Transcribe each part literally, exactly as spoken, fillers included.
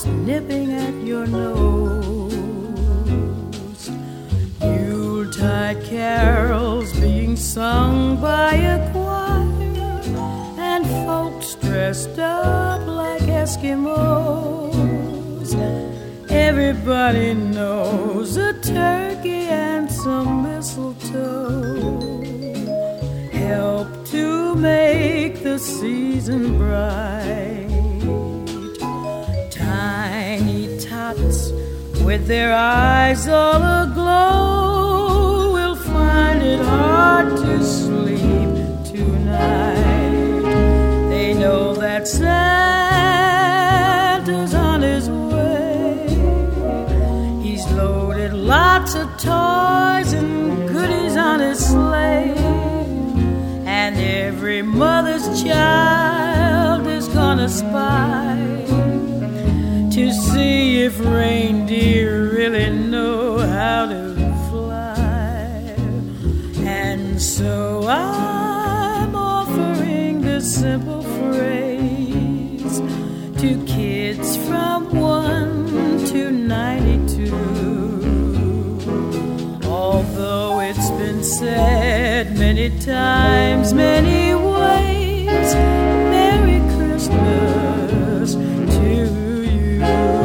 just nipping at your nose. Yuletide carols being sung by a choir, and folks dressed up like Eskimos. Everybody knows a turkey and some mistletoe help to make the season bright. Tiny tots with their eyes all aglow will find it hard to sleep tonight. They know that Santa's on his way. He's loaded lots of toys and goodies on his sleigh, and every mother's child is gonna spy to see if reindeer really know how to fly. And so I'm offering this simple phrase to kids from one to ninety-two. Although it's been said many times, many ways, Merry Christmas to you.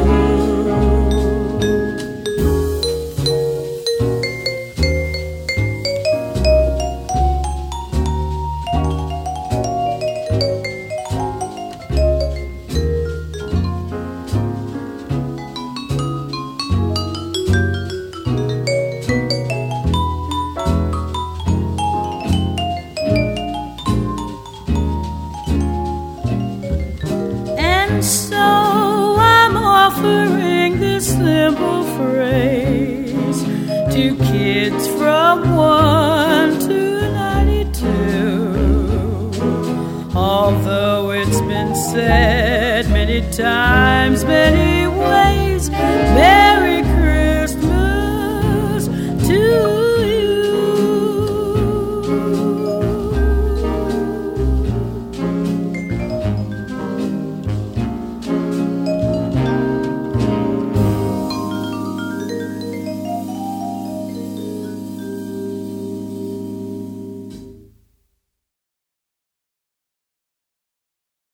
And so I'm offering this simple phrase to kids from one to ninety-two. Although it's been said many times, many ways,